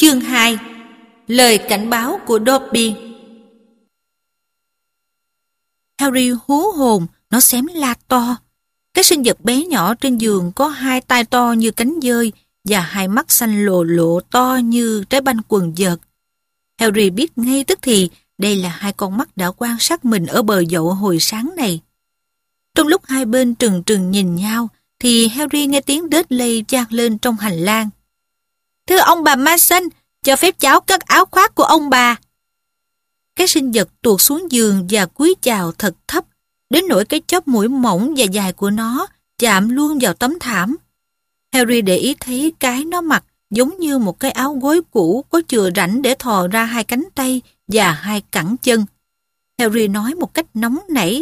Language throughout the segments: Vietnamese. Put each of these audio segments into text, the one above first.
Chương 2. Lời cảnh báo của Dobby. Harry hú hồn, nó xém la to. Cái sinh vật bé nhỏ trên giường có hai tai to như cánh dơi và hai mắt xanh lồ lộ to như trái banh quần vợt. Harry biết ngay tức thì đây là hai con mắt đã quan sát mình ở bờ dậu hồi sáng này. Trong lúc hai bên trừng trừng nhìn nhau, thì Harry nghe tiếng Dudley vang lên trong hành lang. Thưa ông bà Mason, cho phép cháu cất áo khoác của ông bà. Cái sinh vật tuột xuống giường và cúi chào thật thấp, đến nỗi cái chóp mũi mỏng và dài của nó chạm luôn vào tấm thảm. Harry để ý thấy cái nó mặc giống như một cái áo gối cũ có chừa rãnh để thò ra hai cánh tay và hai cẳng chân. Harry nói một cách nóng nảy.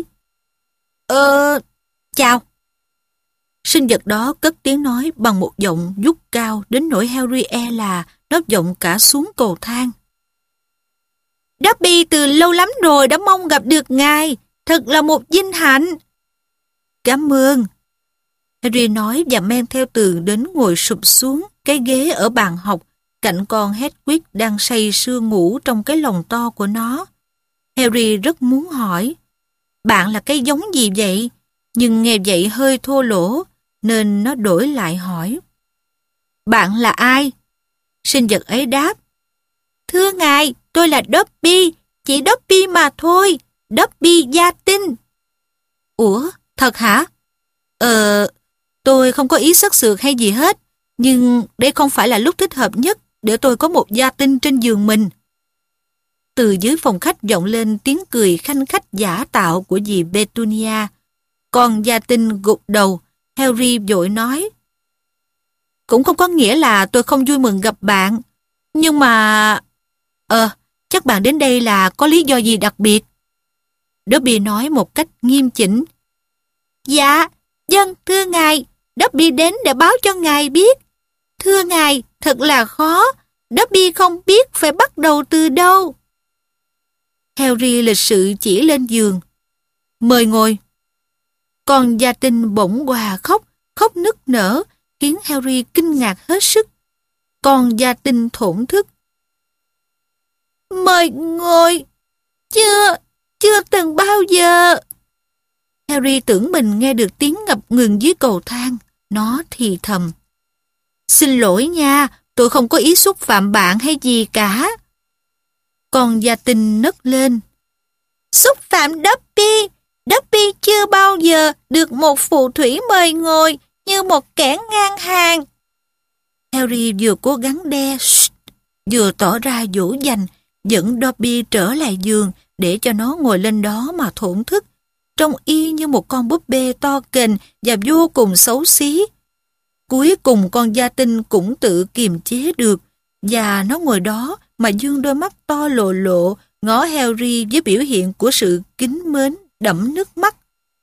Chào. Sinh vật đó cất tiếng nói bằng một giọng vút cao đến nỗi Harry e là nó vọng cả xuống cầu thang. Dobby từ lâu lắm rồi đã mong gặp được ngài. Thật là một vinh hạnh. Cảm ơn. Harry nói và men theo Tường đến ngồi sụp xuống cái ghế ở bàn học cạnh con Hedwig đang say sưa ngủ trong cái lồng to của nó. Harry rất muốn hỏi, bạn là cái giống gì vậy? Nhưng nghe vậy hơi thô lỗ, nên nó đổi lại hỏi. Bạn là ai? Sinh vật ấy đáp. Thưa ngài, tôi là Dobby, chỉ Dobby mà thôi, Dobby gia tinh. Ủa, thật hả? Tôi không có ý sất sượt hay gì hết, nhưng đây không phải là lúc thích hợp nhất để tôi có một gia tinh trên giường mình. Từ dưới phòng khách vọng lên tiếng cười khanh khách giả tạo của dì Petunia. Còn gia tinh gục đầu, Harry vội nói. Cũng không có nghĩa là tôi không vui mừng gặp bạn, nhưng mà... chắc bạn đến đây là có lý do gì đặc biệt. Dobby nói một cách nghiêm chỉnh. Dạ, vâng, thưa ngài, Dobby đến để báo cho ngài biết. Thưa ngài, thật là khó, Dobby không biết phải bắt đầu từ đâu. Harry lịch sự chỉ lên giường. Mời ngồi. Còn gia tinh bỗng òa khóc nức nở, khiến Harry kinh ngạc hết sức. Còn gia tinh thổn thức. Mời ngồi. Chưa từng bao giờ. Harry tưởng mình nghe được tiếng ngập ngừng dưới cầu thang. Nó thì thầm. Xin lỗi nha, tôi không có ý xúc phạm bạn hay gì cả. Còn gia tinh nấc lên. Xúc phạm Dobby. Dobby chưa bao giờ được một phù thủy mời ngồi như một kẻ ngang hàng. Harry vừa cố gắng đe, vừa tỏ ra dỗ dành, dẫn Dobby trở lại giường để cho nó ngồi lên đó mà thổn thức, trông y như một con búp bê to kềnh và vô cùng xấu xí. Cuối cùng con gia tinh cũng tự kiềm chế được, và nó ngồi đó mà dương đôi mắt to lồ lộ, ngó Harry với biểu hiện của sự kính mến đẫm nước mắt.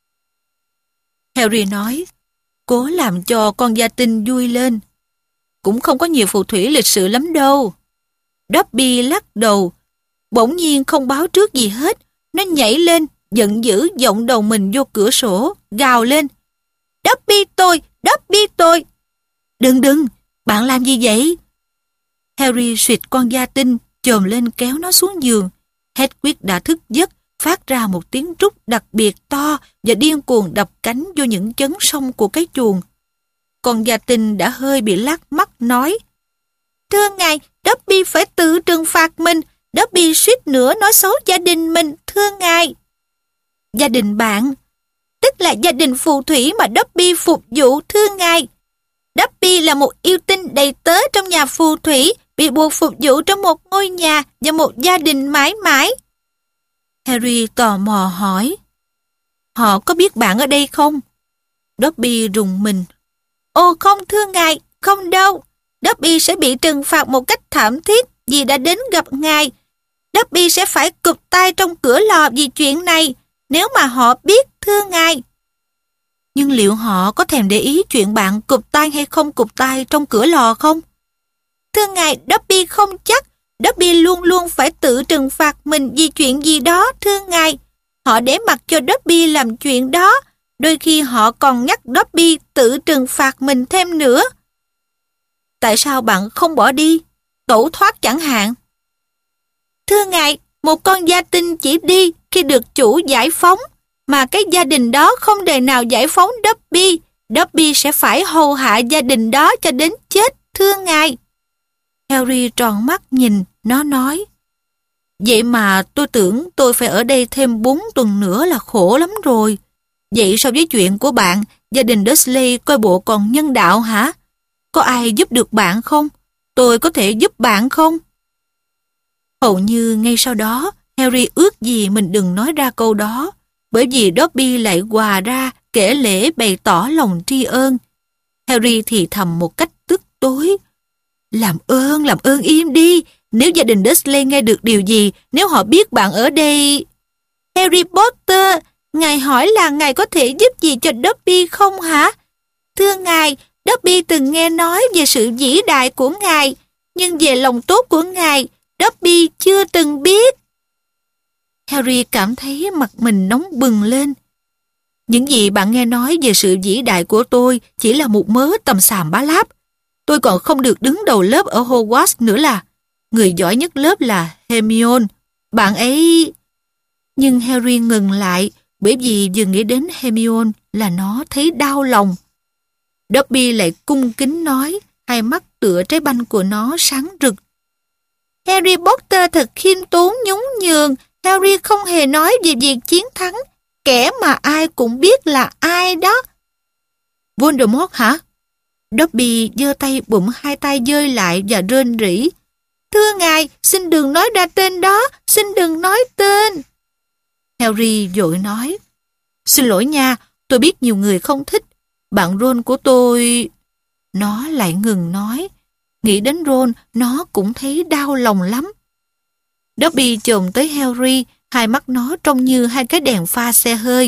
Harry nói, cố làm cho con gia tinh vui lên. Cũng không có nhiều phù thủy lịch sự lắm đâu. Dobby lắc đầu, bỗng nhiên không báo trước gì hết. Nó nhảy lên, giận dữ giọng đầu mình vô cửa sổ, gào lên. Dobby tôi. Đừng, bạn làm gì vậy? Harry suýt con gia tinh, chồm lên kéo nó xuống giường. Hedwig đã thức giấc, phát ra một tiếng rút đặc biệt to và điên cuồng đập cánh vô những chấn song của cái chuồng. Con gia tinh đã hơi bị lác mắt nói. Thưa ngài, Dobby phải tự trừng phạt mình. Dobby suýt nữa nói xấu gia đình mình, thưa ngài. Gia đình bạn? Tức là gia đình phù thủy mà Dobby phục vụ, thưa ngài. Dobby là một yêu tinh đầy tớ trong nhà phù thủy, bị buộc phục vụ trong một ngôi nhà và một gia đình mãi mãi. Harry tò mò hỏi. Họ có biết bạn ở đây không? Dobby rùng mình. Ồ không thưa ngài, không đâu. Dobby sẽ bị trừng phạt một cách thảm thiết vì đã đến gặp ngài. Dobby sẽ phải cụp tay trong cửa lò vì chuyện này, nếu mà họ biết, thưa ngài. Nhưng liệu họ có thèm để ý chuyện bạn cụp tay hay không cụp tay trong cửa lò không? Thưa ngài, Dobby không chắc. Dobby luôn luôn phải tự trừng phạt mình vì chuyện gì đó, thưa ngài. Họ để mặc cho Dobby làm chuyện đó. Đôi khi họ còn nhắc Dobby tự trừng phạt mình thêm nữa. Tại sao bạn không bỏ đi? tẩu thoát chẳng hạn. Thưa ngài, một con gia tinh chỉ đi khi được chủ giải phóng, mà cái gia đình đó không đời nào giải phóng Dobby. Dobby sẽ phải hầu hạ gia đình đó cho đến chết, thưa ngài. Harry tròn mắt nhìn, nó nói. Vậy mà tôi tưởng tôi phải ở đây thêm 4 tuần nữa là khổ lắm rồi. Vậy so với chuyện của bạn, gia đình Dursley coi bộ còn nhân đạo hả? Có ai giúp được bạn không? Tôi có thể giúp bạn không? Hầu như ngay sau đó, Harry ước gì mình đừng nói ra câu đó, bởi vì Dobby lại hòa ra kể lể bày tỏ lòng tri ân. Harry thì thầm một cách tức tối. Làm ơn im đi. Nếu gia đình Dursley nghe được điều gì, nếu họ biết bạn ở đây... Harry Potter, ngài hỏi là ngài có thể giúp gì cho Dobby không hả? Thưa ngài, Dobby từng nghe nói về sự vĩ đại của ngài, nhưng về lòng tốt của ngài, Dobby chưa từng biết. Harry cảm thấy mặt mình nóng bừng lên. Những gì bạn nghe nói về sự vĩ đại của tôi chỉ là một mớ tầm xàm bá láp. Tôi còn không được đứng đầu lớp ở Hogwarts nữa là. Người giỏi nhất lớp là Hermione. Bạn ấy... Nhưng Harry ngừng lại, bởi vì vừa nghĩ đến Hermione là nó thấy đau lòng. Dobby lại cung kính nói, hai mắt tựa trái banh của nó sáng rực. Harry Potter thật khiêm tốn nhún nhường. Harry không hề nói về việc chiến thắng, kẻ mà ai cũng biết là ai đó. Voldemort hả? Dobby giơ tay bụng hai tay giơ lại và rên rỉ. Thưa ngài, xin đừng nói ra tên đó, xin đừng nói tên. Harry vội nói. Xin lỗi nha, tôi biết nhiều người không thích. Bạn Ron của tôi... Nó lại ngừng nói. Nghĩ đến Ron, nó cũng thấy đau lòng lắm. Dobby chồm tới Harry, hai mắt nó trông như hai cái đèn pha xe hơi.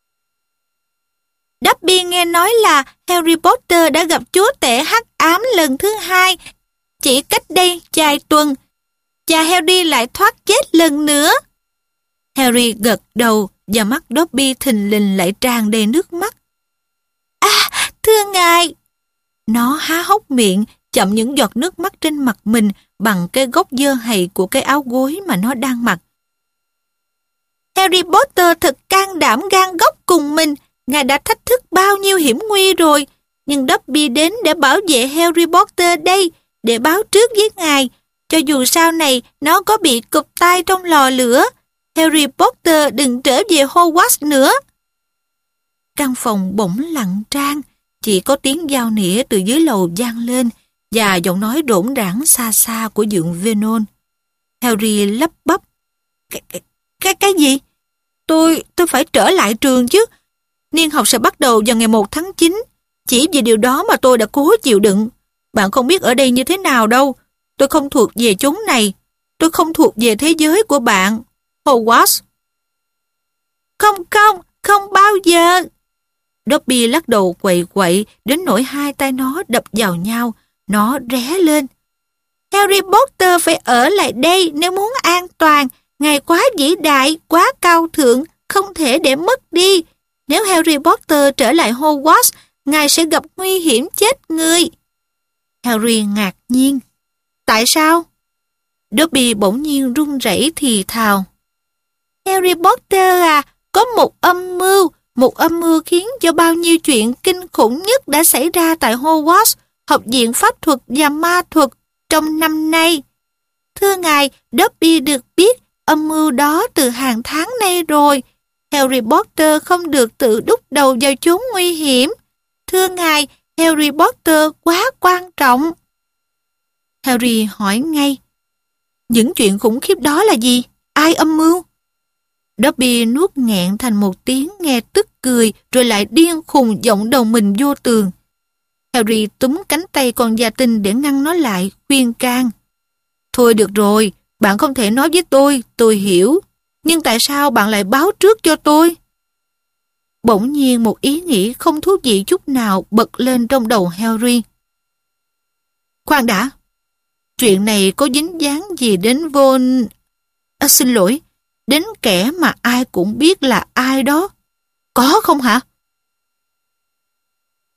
Dobby nghe nói là Harry Potter đã gặp chúa tể hắc ám lần thứ 2, chỉ cách đây vài tuần. Và Harry lại thoát chết lần nữa. Harry gật đầu và mắt Dobby thình lình lại tràn đầy nước mắt. À, thưa ngài! Nó há hốc miệng, chậm những giọt nước mắt trên mặt mình bằng cái góc dơ hầy của cái áo gối mà nó đang mặc. Harry Potter thật can đảm gan góc cùng mình. Ngài đã thách thức bao nhiêu hiểm nguy rồi. Nhưng Dobby đến để bảo vệ Harry Potter đây, để báo trước với ngài. Cho dù sau này nó có bị cụp tay trong lò lửa, Harry Potter đừng trở về Hogwarts nữa. Căn phòng bỗng lặng tran, chỉ có tiếng dao nĩa từ dưới lầu vang lên và giọng nói rỗn rãng xa xa của dượng Vernon. Harry lắp bắp. Cái gì? Tôi phải trở lại trường chứ. Niên học sẽ bắt đầu vào ngày 1 tháng 9. Chỉ vì điều đó mà tôi đã cố chịu đựng. Bạn không biết ở đây như thế nào đâu. Tôi không thuộc về chốn này. Tôi không thuộc về thế giới của bạn. Hogwarts. Không bao giờ. Dobby lắc đầu quậy quậy đến nỗi hai tay nó đập vào nhau. Nó ré lên. Harry Potter phải ở lại đây nếu muốn an toàn. Ngài quá vĩ đại, quá cao thượng, không thể để mất đi. Nếu Harry Potter trở lại Hogwarts, ngài sẽ gặp nguy hiểm chết người. Harry ngạc nhiên. Tại sao? Dobby bỗng nhiên run rẩy thì thào. Harry Potter à, có một âm mưu khiến cho bao nhiêu chuyện kinh khủng nhất đã xảy ra tại Hogwarts, học viện pháp thuật và ma thuật trong năm nay. Thưa ngài, Dobby được biết âm mưu đó từ hàng tháng nay rồi. Harry Potter không được tự đút đầu vào chốn nguy hiểm. Thưa ngài, Harry Potter quá quan trọng. Harry hỏi ngay. Những chuyện khủng khiếp đó là gì? Ai âm mưu? Dobby nuốt nghẹn thành một tiếng nghe tức cười rồi lại điên khùng giọng đầu mình vô tường. Harry túm cánh tay con gia tinh để ngăn nó lại, khuyên can. Thôi được rồi, bạn không thể nói với tôi hiểu. Nhưng tại sao bạn lại báo trước cho tôi? Bỗng nhiên một ý nghĩ không thú vị chút nào bật lên trong đầu Harry. Khoan đã, chuyện này có dính dáng gì đến xin lỗi, đến kẻ mà ai cũng biết là ai đó. Có không hả?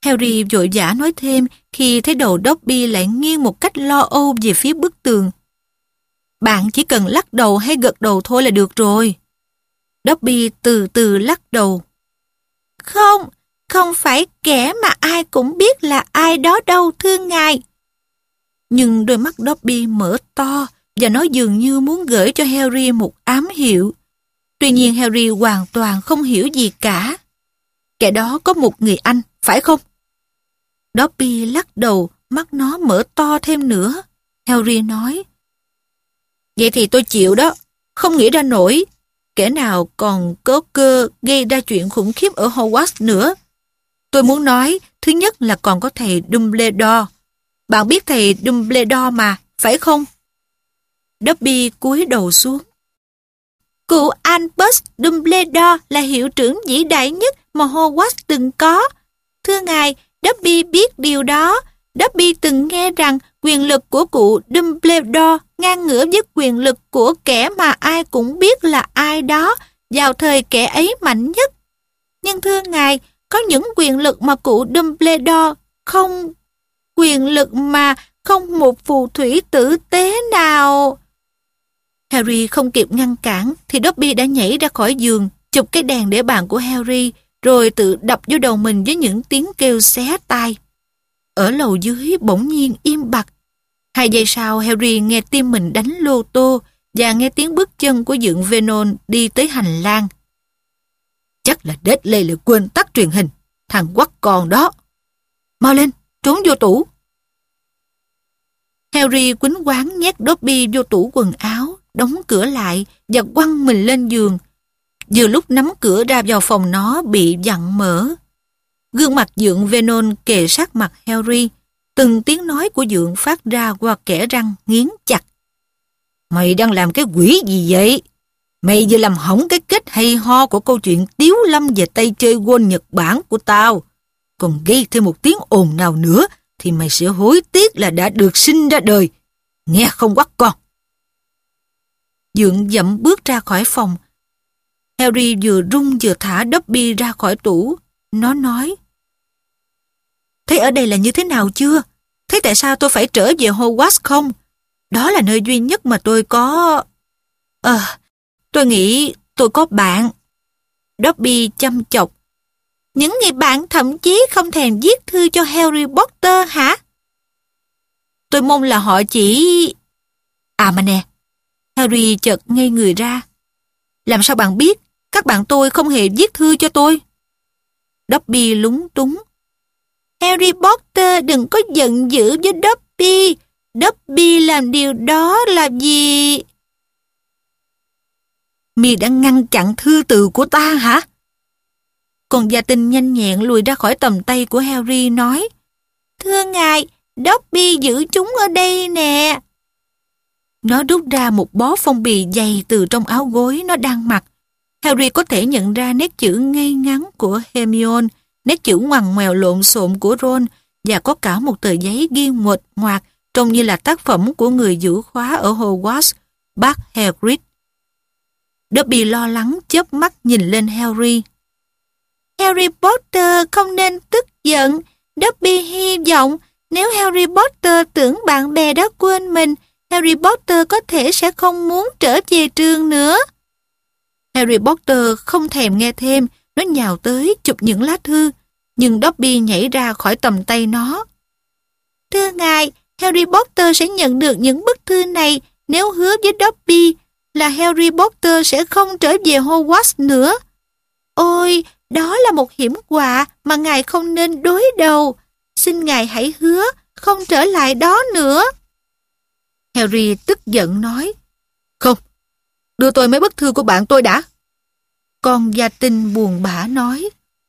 Harry vội vã nói thêm khi thấy đầu Dobby lại nghiêng một cách lo âu về phía bức tường. Bạn chỉ cần lắc đầu hay gật đầu thôi là được rồi. Dobby từ từ lắc đầu. Không, không phải kẻ mà ai cũng biết là ai đó đâu thưa ngài. Nhưng đôi mắt Dobby mở to và nó dường như muốn gửi cho Harry một ám hiệu. Tuy nhiên Harry hoàn toàn không hiểu gì cả. Kẻ đó có một người anh, phải không? Dobby lắc đầu, mắt nó mở to thêm nữa. Harry nói, vậy thì tôi chịu đó, không nghĩ ra nổi. Kẻ nào còn có cơ gây ra chuyện khủng khiếp ở Hogwarts nữa. Tôi muốn nói, thứ nhất là còn có thầy Dumbledore. Bạn biết thầy Dumbledore mà, phải không? Dobby cúi đầu xuống. Cụ Albus Dumbledore là hiệu trưởng vĩ đại nhất mà Hogwarts từng có. Thưa ngài, Dobby biết điều đó. Dobby từng nghe rằng quyền lực của cụ Dumbledore ngang ngửa với quyền lực của kẻ mà ai cũng biết là ai đó vào thời kẻ ấy mạnh nhất. Nhưng thưa ngài, có những quyền lực mà cụ Dumbledore không... Quyền lực mà không một phù thủy tử tế nào... Harry không kịp ngăn cản thì Dobby đã nhảy ra khỏi giường, chụp cái đèn để bàn của Harry, rồi tự đập vô đầu mình với những tiếng kêu xé tai. Ở lầu dưới bỗng nhiên im bặt. 2 giây sau Harry nghe tim mình đánh lô tô và nghe tiếng bước chân của Dượng Vernon đi tới hành lang. Chắc là Dudley lại quên tắt truyền hình, thằng quắc con đó. Mau lên, trốn vô tủ. Harry quýnh quáng nhét Dobby vô tủ quần áo, đóng cửa lại và quăng mình lên giường. Vừa lúc nắm cửa ra vào phòng nó bị vặn mở. Gương mặt Dượng Vernon kề sát mặt Harry. Từng tiếng nói của Dượng phát ra qua kẽ răng nghiến chặt. Mày đang làm cái quỷ gì vậy? Mày vừa làm hỏng cái kết hay ho của câu chuyện Tiếu Lâm về tay chơi Wall Nhật Bản của tao. Còn gây thêm một tiếng ồn nào nữa thì mày sẽ hối tiếc là đã được sinh ra đời. Nghe không quắc con? Dượng dậm bước ra khỏi phòng. Harry vừa run vừa thả Dobby ra khỏi tủ. Nó nói, thấy ở đây là như thế nào chưa? Thấy tại sao tôi phải trở về Hogwarts không? Đó là nơi duy nhất mà tôi có... tôi nghĩ tôi có bạn. Dobby chăm chọc. Những người bạn thậm chí không thèm viết thư cho Harry Potter hả? Tôi mong là họ chỉ... À mà nè, Harry chợt ngây người ra. Làm sao bạn biết? Các bạn tôi không hề viết thư cho tôi. Dobby lúng túng. Harry Potter đừng có giận dữ với Dobby. Dobby làm điều đó là gì? Mi đã ngăn chặn thư từ của ta hả? Con gia tinh nhanh nhẹn lùi ra khỏi tầm tay của Harry nói, thưa ngài, Dobby giữ chúng ở đây nè. Nó rút ra một bó phong bì dày từ trong áo gối nó đang mặc. Harry có thể nhận ra nét chữ ngay ngắn của Hermione, nét chữ ngoằn ngoèo lộn xộn của Ron và có cả một tờ giấy ghi nguệch ngoạc trông như là tác phẩm của người giữ khóa ở Hogwarts, bác Hagrid. Dobby lo lắng chớp mắt nhìn lên Harry. Harry Potter không nên tức giận. Dobby hy vọng nếu Harry Potter tưởng bạn bè đã quên mình, Harry Potter có thể sẽ không muốn trở về trường nữa. Harry Potter không thèm nghe thêm, nó nhào tới chụp những lá thư, nhưng Dobby nhảy ra khỏi tầm tay nó. Thưa ngài, Harry Potter sẽ nhận được những bức thư này nếu hứa với Dobby là Harry Potter sẽ không trở về Hogwarts nữa. Ôi, đó là một hiểm họa mà ngài không nên đối đầu. Xin ngài hãy hứa không trở lại đó nữa. Harry tức giận nói, không, đưa tôi mấy bức thư của bạn tôi đã. Con gia tinh buồn bã nói,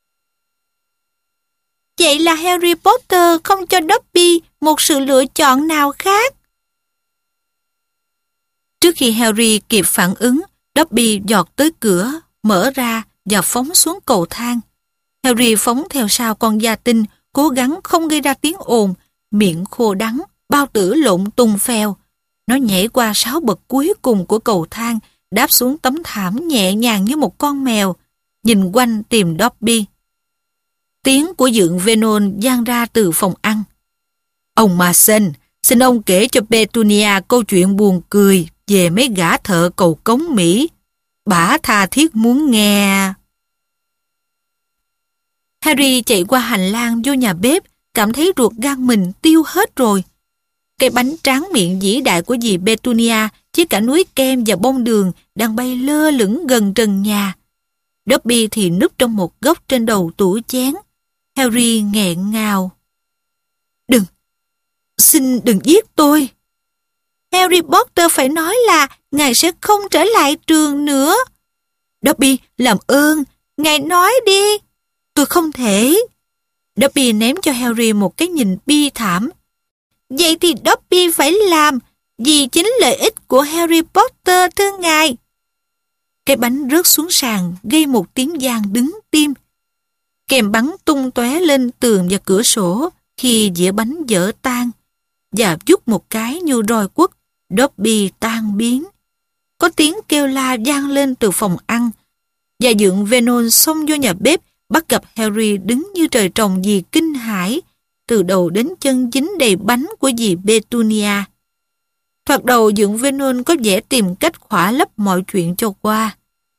vậy là Harry Potter không cho Dobby một sự lựa chọn nào khác. Trước khi Harry kịp phản ứng, Dobby giọt tới cửa, mở ra và phóng xuống cầu thang. Harry phóng theo sau con gia tinh, cố gắng không gây ra tiếng ồn, miệng khô đắng, bao tử lộn tung phèo. Nó nhảy qua 6 bậc cuối cùng của cầu thang, đáp xuống tấm thảm nhẹ nhàng như một con mèo, nhìn quanh tìm Dobby. Tiếng của dượng Vernon vang ra từ phòng ăn. Ông Mason, xin ông kể cho Petunia câu chuyện buồn cười về mấy gã thợ cầu cống Mỹ. Bả tha thiết muốn nghe. Harry chạy qua hành lang vô nhà bếp, cảm thấy ruột gan mình tiêu hết rồi. Cái bánh tráng miệng vĩ đại của dì Petunia với cả núi kem và bông đường đang bay lơ lửng gần trần nhà. Dobby thì núp trong một góc trên đầu tủ chén. Harry nghẹn ngào. Xin đừng giết tôi. Harry Potter phải nói là ngài sẽ không trở lại trường nữa. Dobby, làm ơn, ngài nói đi. Tôi không thể. Dobby ném cho Harry một cái nhìn bi thảm. Vậy thì Dobby phải làm, vì chính lợi ích của Harry Potter, thưa ngài. Cái bánh rớt xuống sàn gây một tiếng vang đứng tim. Kèm bắn tung tóe lên tường và cửa sổ khi dĩa bánh vỡ tan. Và vút một cái như roi quất, Dobby tan biến. Có tiếng kêu la vang lên từ phòng ăn, và dượng Vernon xông vô nhà bếp, bắt gặp Harry đứng như trời trồng vì kinh hãi, từ đầu đến chân dính đầy bánh của dì Petunia. Thoạt đầu dượng Vernon có vẻ tìm cách khỏa lấp mọi chuyện cho qua.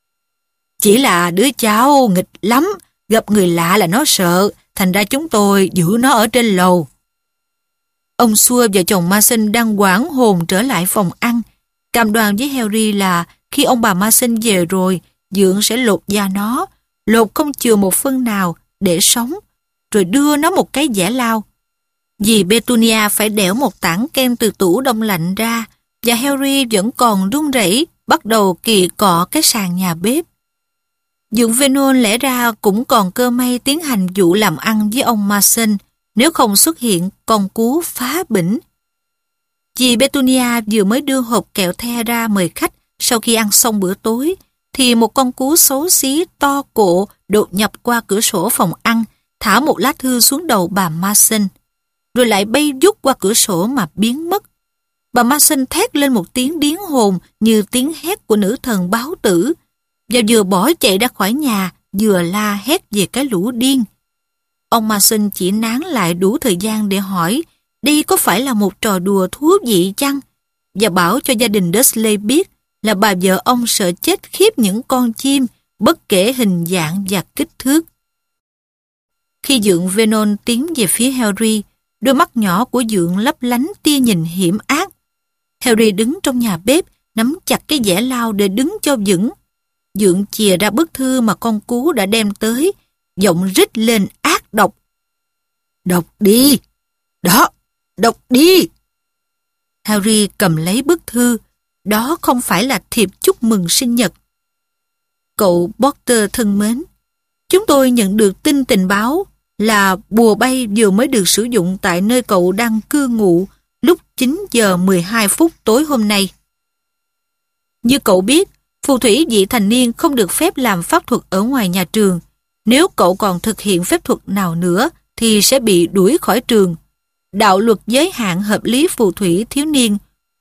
Chỉ là đứa cháu nghịch lắm, gặp người lạ là nó sợ, thành ra chúng tôi giữ nó ở trên lầu. Ông Xua và chồng Mason đang hoảng hồn trở lại phòng ăn, cam đoan với Harry là khi ông bà Mason về rồi, dượng sẽ lột da nó, lột không chừa một phân nào để sống, rồi đưa nó một cái giẻ lao. Dì Petunia phải đẽo một tảng kem từ tủ đông lạnh ra, và Harry vẫn còn run rẩy bắt đầu kì cọ cái sàn nhà bếp. Dượng Vernon lẽ ra cũng còn cơ may tiến hành vụ làm ăn với ông Mason, nếu không xuất hiện con cú phá bỉnh. Dì Petunia vừa mới đưa hộp kẹo the ra mời khách sau khi ăn xong bữa tối, thì một con cú xấu xí to cộ đột nhập qua cửa sổ phòng ăn, thả một lá thư xuống đầu bà Mason, rồi lại bay vút qua cửa sổ mà biến mất. Bà Mason thét lên một tiếng điếng hồn như tiếng hét của nữ thần báo tử, và vừa bỏ chạy ra khỏi nhà, vừa la hét về cái lũ điên. Ông Mason chỉ nán lại đủ thời gian để hỏi đây có phải là một trò đùa thú vị chăng, và bảo cho gia đình Dursley biết là bà vợ ông sợ chết khiếp những con chim bất kể hình dạng và kích thước. Khi dượng Vernon tiến về phía Harry, đôi mắt nhỏ của dượng lấp lánh tia nhìn hiểm ác. Harry đứng trong nhà bếp, nắm chặt cái giẻ lao để đứng cho vững. Dượng chìa ra bức thư mà con cú đã đem tới, giọng rít lên ác độc. Đọc đi! Đó! Đọc đi! Harry cầm lấy bức thư. Đó không phải là thiệp chúc mừng sinh nhật. Cậu Potter thân mến, chúng tôi nhận được tin tình báo là bùa bay vừa mới được sử dụng tại nơi cậu đang cư ngụ lúc 9 giờ 12 phút tối hôm nay. Như cậu biết, phù thủy vị thành niên không được phép làm pháp thuật ở ngoài nhà trường. Nếu cậu còn thực hiện phép thuật nào nữa thì sẽ bị đuổi khỏi trường. Đạo luật giới hạn hợp lý phù thủy thiếu niên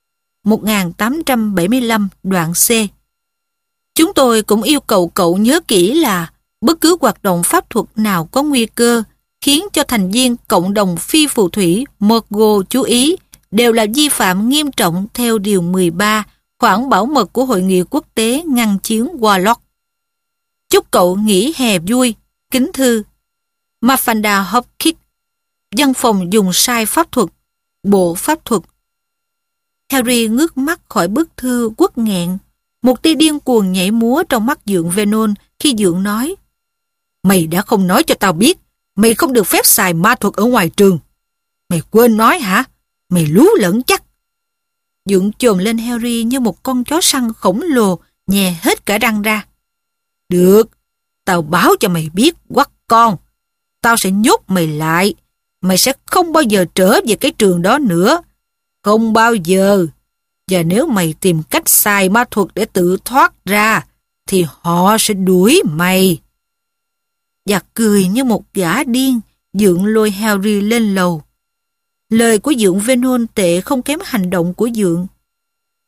1875 đoạn C. Chúng tôi cũng yêu cầu cậu nhớ kỹ là bất cứ hoạt động pháp thuật nào có nguy cơ khiến cho thành viên cộng đồng phi phù thủy Morgul chú ý đều là vi phạm nghiêm trọng theo điều 13 khoản bảo mật của Hội nghị quốc tế ngăn chiến Warlock. Chúc cậu nghỉ hè vui. Kính thư Mafanda Hopkins, văn phòng dùng sai pháp thuật, bộ pháp thuật. Harry ngước mắt khỏi bức thư uất nghẹn. Một tia điên cuồng nhảy múa trong mắt dượng Vernon khi dượng nói: Mày đã không nói cho tao biết mày không được phép xài ma thuật ở ngoài trường. Mày quên nói hả? Mày lú lẫn chắc. Dượng chồm lên Harry như một con chó săn khổng lồ, nhè hết cả răng ra. Được, tao báo cho mày biết, quắt con. Tao sẽ nhốt mày lại. Mày sẽ không bao giờ trở về cái trường đó nữa. Không bao giờ. Và nếu mày tìm cách xài ma thuật để tự thoát ra, thì họ sẽ đuổi mày. Và cười như một gã điên, dượng lôi Harry lên lầu. Lời của dượng Vernon tệ không kém hành động của dượng.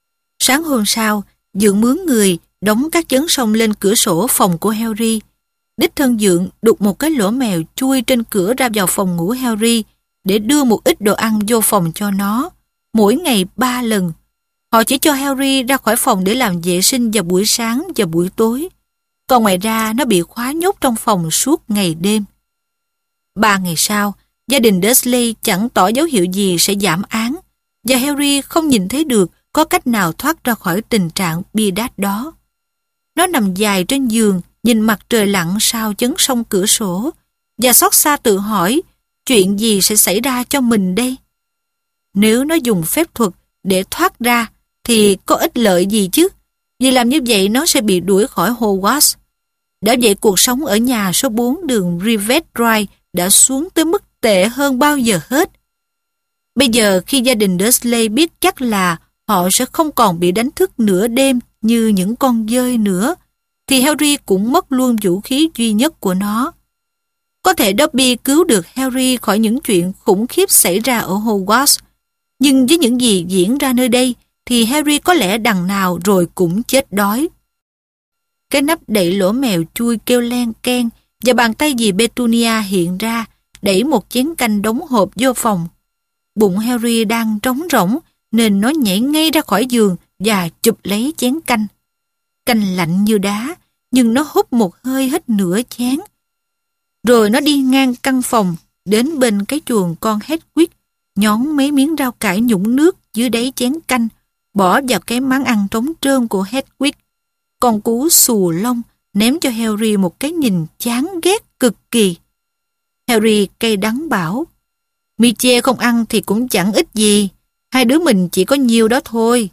Sáng hôm sau, dượng mướn người đóng các chấn song lên cửa sổ phòng của Harry. đích thân dượng đục một cái lỗ mèo chui trên cửa ra vào phòng ngủ Harry để đưa một ít đồ ăn vô phòng cho nó, mỗi ngày 3 lần. Họ chỉ cho Harry ra khỏi phòng để làm vệ sinh vào buổi sáng và buổi tối. Còn ngoài ra nó bị khóa nhốt trong phòng suốt ngày đêm. 3 ngày sau, gia đình Dursley chẳng tỏ dấu hiệu gì sẽ giảm án và Harry không nhìn thấy được có cách nào thoát ra khỏi tình trạng bi đát đó. Nó nằm dài trên giường, nhìn mặt trời lặn sau chấn sông cửa sổ và xót xa tự hỏi chuyện gì sẽ xảy ra cho mình đây. Nếu nó dùng phép thuật để thoát ra thì có ích lợi gì chứ? Vì làm như vậy nó sẽ bị đuổi khỏi Hogwarts. Đã vậy cuộc sống ở nhà số 4 đường Rivet Drive đã xuống tới mức tệ hơn bao giờ hết. Bây giờ khi gia đình Dursley biết chắc là họ sẽ không còn bị đánh thức nửa đêm như những con dơi nữa, thì Harry cũng mất luôn vũ khí duy nhất của nó. Có thể Dobby cứu được Harry khỏi những chuyện khủng khiếp xảy ra ở Hogwarts, nhưng với những gì diễn ra nơi đây thì Harry có lẽ đằng nào rồi cũng chết đói. Cái nắp đậy lỗ mèo chui kêu len keng và bàn tay dì Petunia hiện ra đẩy một chén canh đóng hộp vô phòng. Bụng Harry đang trống rỗng nên nó nhảy ngay ra khỏi giường và chụp lấy chén canh. Canh lạnh như đá, nhưng nó húp một hơi hết nửa chén. Rồi nó đi ngang căn phòng, đến bên cái chuồng con Hedwig, nhón mấy miếng rau cải nhũng nước dưới đáy chén canh, bỏ vào cái máng ăn trống trơn của Hedwig. Con cú xù lông, ném cho Harry một cái nhìn chán ghét cực kỳ. Harry cay đắng bảo, mi chê không ăn thì cũng chẳng ích gì, hai đứa mình chỉ có nhiêu đó thôi.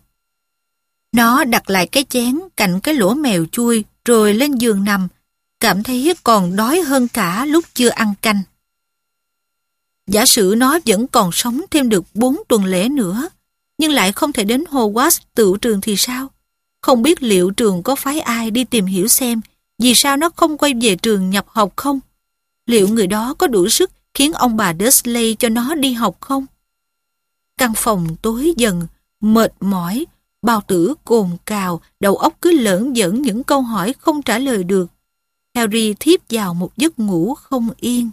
Nó đặt lại cái chén cạnh cái lỗ mèo chui rồi lên giường nằm, cảm thấy còn đói hơn cả lúc chưa ăn canh. Giả sử nó vẫn còn sống thêm được 4 tuần lễ nữa, nhưng lại không thể đến Hogwarts tựu trường thì sao? Không biết liệu trường có phái ai đi tìm hiểu xem vì sao nó không quay về trường nhập học không? Liệu người đó có đủ sức khiến ông bà Dursley cho nó đi học không? Căn phòng tối dần, mệt mỏi, bao tử cồn cào, đầu óc cứ lởn vởn những câu hỏi không trả lời được. Harry thiếp vào một giấc ngủ không yên.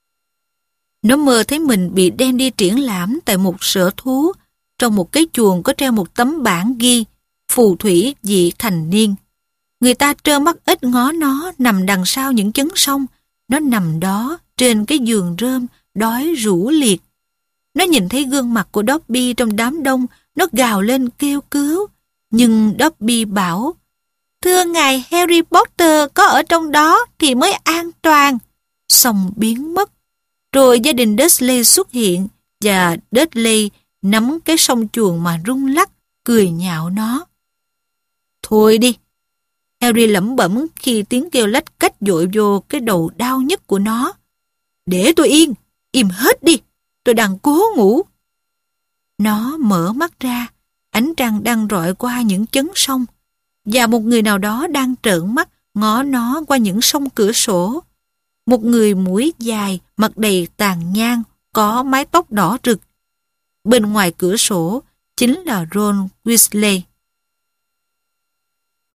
Nó mơ thấy mình bị đem đi triển lãm tại một sở thú. Trong một cái chuồng có treo một tấm bảng ghi phù thủy vị thành niên. Người ta trơ mắt ít ngó nó nằm đằng sau những chấn sông. Nó nằm đó trên cái giường rơm, đói rũ liệt. Nó nhìn thấy gương mặt của Dobby trong đám đông, nó gào lên kêu cứu. Nhưng Dobby bảo, thưa ngài Harry Potter có ở trong đó thì mới an toàn. Xong biến mất. Rồi gia đình Dursley xuất hiện và Dudley nắm cái song chuồng mà rung lắc, cười nhạo nó. Thôi đi. Harry lẩm bẩm khi tiếng kêu lách cách dội vô cái đầu đau nhất của nó. Để tôi yên, im hết đi, tôi đang cố ngủ. Nó mở mắt ra, ánh trăng đang rọi qua những chấn sông, và một người nào đó đang trợn mắt ngó nó qua những song cửa sổ. Một người mũi dài, mặt đầy tàn nhang, có mái tóc đỏ rực. Bên ngoài cửa sổ chính là Ron Weasley.